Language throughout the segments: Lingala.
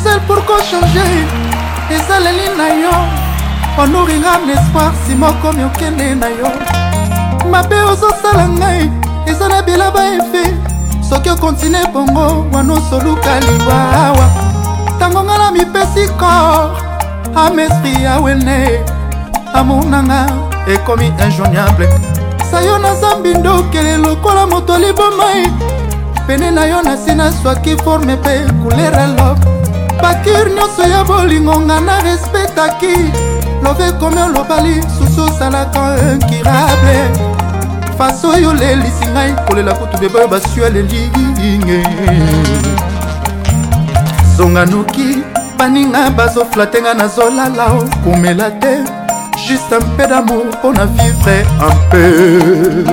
Gisèle, pourquoi changer? ezaleli na yo onoringa nespoir simoko miokende na yo mabe ozosala ngai eza na bilaba efe soki okontinue bongo wana osoluka liwa awa ntango nga na mipesi kor amesprit awene amour nanga ekomi injoignable sayo naza mbindokele lokola moto libomai pene na yo nasi naswaki forme mpe couleur ya love bakir nyonso ya bolingo nga na respectaki love komi olobali susu osalaka incurable faso oyo lelisi ngai kolela kutu bebe oyo basueleli zonga noki baninga bazoflate nga nazolala o komela te juste un peu d'amour on a vivre un peu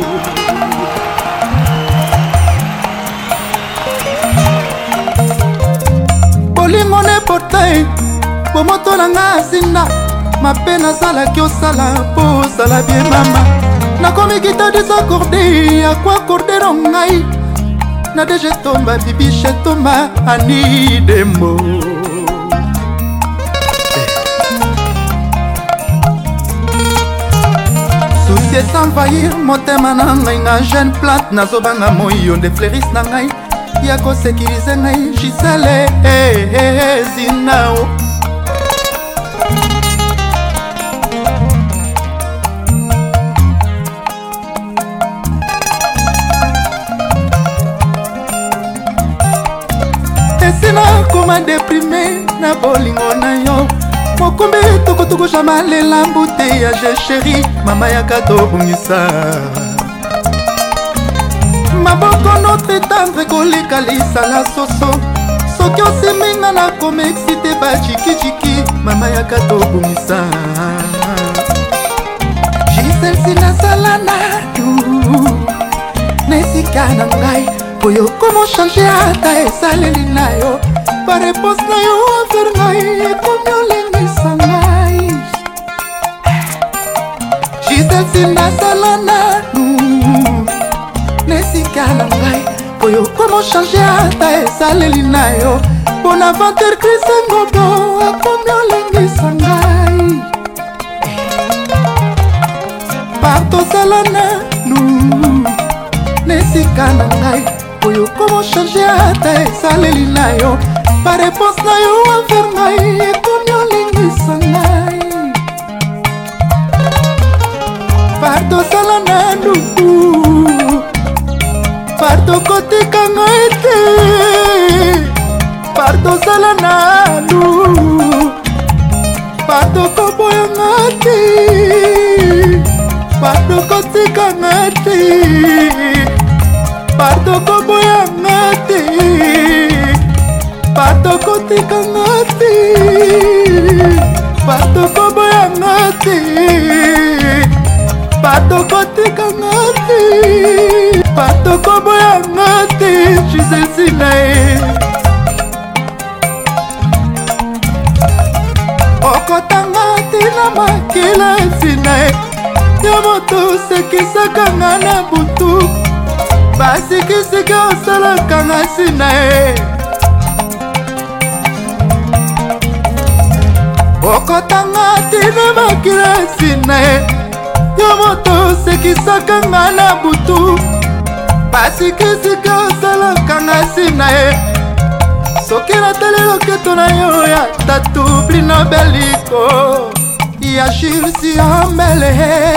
bolingo ne portai bomoto na nga asinda mape nazalaki osala mpo osala bie mama nakomi kita desakorde ya kuakorde no ngai na deje tomba bibishe tomba ani dembo susi esanvahir motema na ngai nga jeune plante nazobanga moyo nde fleuris na ngai ya kosekirize ngai Gisèle zinao esina koma deprime na bolingo na yo mokumbi tukutuku jama lela mbute ya je chéri mama yaka tobungisa maboko notre tendre koleka lisala soso soki osiminga na komexite bajikijiki mama yaka tobungisa Gisèle sinazala nanu nesika na ngai oyo komo change ata esaleli na yo bareponse na yo aver ngai ekomi olengisa ngai Gisèle sinazala nanu nesika na ngai oyo komo change ata esaleli na yo mpona vanter krisengobo akomi olengisa ngai partozala nanu nesika na ngai oyo komo change ata esaleli na yo bareponse na yo aver ngai ekomi olengisa ngai partozala nanu parto kotika ngai te partozala nanu parto koboya ngai te parto kotika ngai te parto koboya ngai te parto kotika ngai te parto koboya ngai te parto kotika ngai te parto koboya ngai te Gisèle sinae okotanga tina makila sinae yo moto osekisaka nga na butu basikisiki osalaka nga sinae okotanga tina makila sinae yo moto osekisaka nga na butu basikisiki osalaka nga sinae soki natali loketo na yo ya tatu blino beliko ya Jules Yombele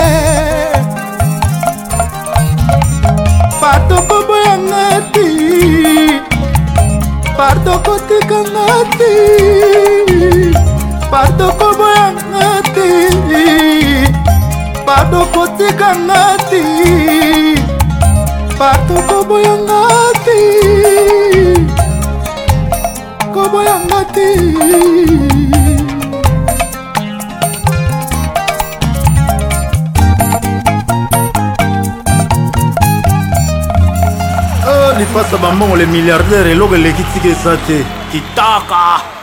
parto koboya ngati parto kotika ngati parto koboya ngati parto kotika ngati parto koboya ngati koboya ngati lipasa bamongo le milliardaire eloko elekitiki eza te kitaka